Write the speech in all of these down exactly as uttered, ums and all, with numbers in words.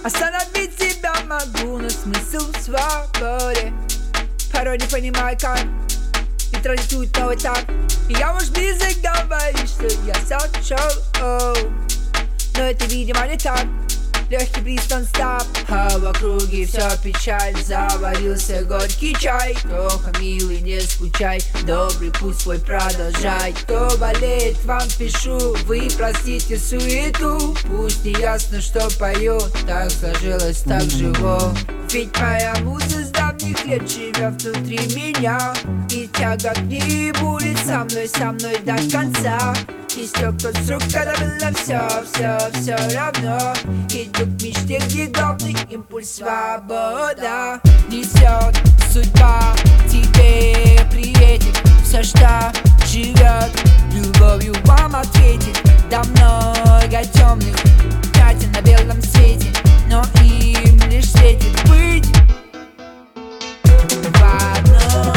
Остановить себя могу, но смысл в свободе. Порой не понимаю как, и транслирует новый так. И я, может, язык говорит, что я сошел, но это, видимо, не так. Легкий бриз нон-стоп, а в округе все печаль. Заварился горький чай. Тоха, милый, не скучай, добрый путь свой продолжай. Кто болеет, вам пишу, вы простите суету. Пусть не ясно, что пою, так сложилось, так живу. Ведь моя муза с давних лет живет внутри меня, и тяга к ней будет со мной, со мной до конца. Истек тот срок, когда было все, все, все равно. Иду к мечте, где главный импульс свобода. Несет судьба, тебе приедет все, что живет, любовью вам ответит. Да много темных пятен на белом свете, но им лишь светит быть в одном.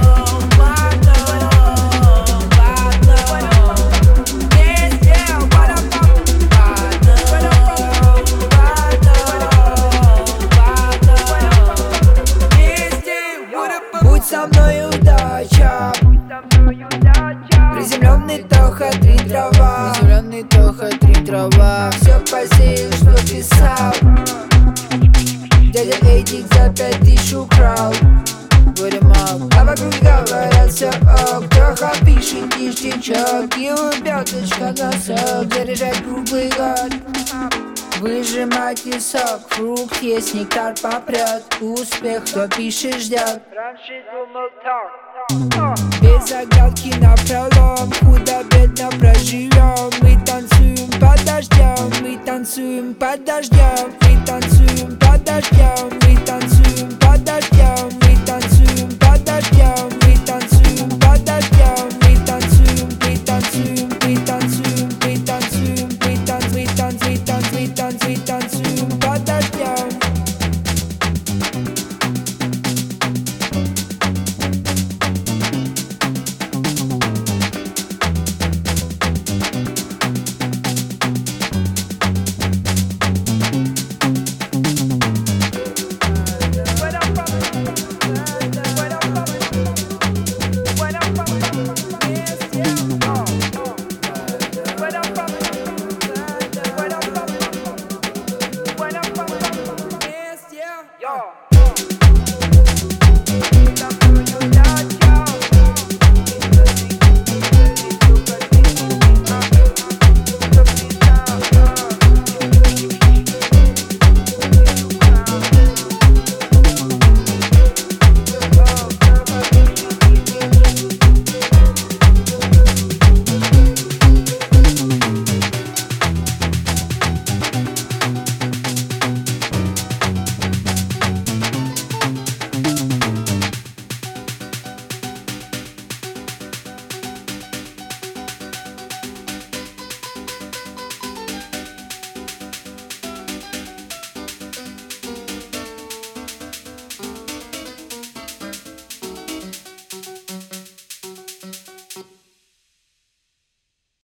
Со мной удача, приземленный Тоха, три трава, приземленный Тоха, три трава. Все посеял, что писал. Дядя Эдик за пять тысяч украл. Выремал, а вокруг говорят все ок. Тоха пишет ништячок, его пяточка носок. Заряжать круглый год, выжимайте сок, фрукт есть, нектар попрет. Успех, кто пишет, ждет. Раньше думал так, без оглядки на пролом, худо-бедно проживем. Мы танцуем под дождем, мы танцуем под дождем, мы танцуем под дождем.